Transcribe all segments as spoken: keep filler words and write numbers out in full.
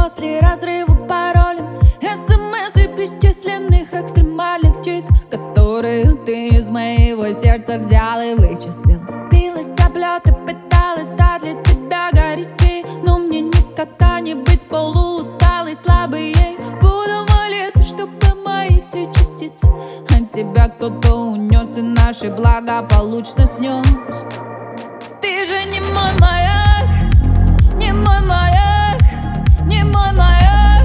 после разрыва паролем, СМС и бесчисленных экстремальных чисел, которые ты из моего сердца взял и вычислил. Билась об лед и пыталась стать для тебя горячей, но мне никогда не быть полуусталой, слабой ей. Буду молиться, чтобы мои все частицы от тебя кто-то унес и наши благополучно снес. Ты же не мой маяк, не мой маяк, не мой маяк.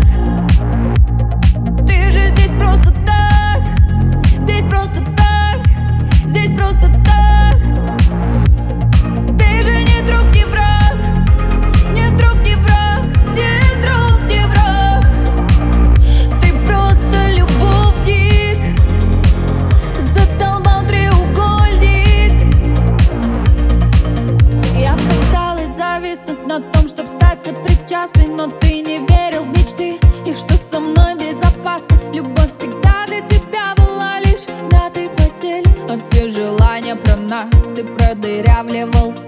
Ты же здесь просто так, здесь просто так, здесь просто так. Ты же не друг, не враг, не друг, не враг, не друг, не враг. Ты просто любовник, задолбал треугольник. Я пыталась зависнуть на том, чтоб стать сопричастной, но ты не верил в мечты и что со мной безопасно. Любовь всегда для тебя была лишь мятой постель, а все желания про нас ты продырявливал.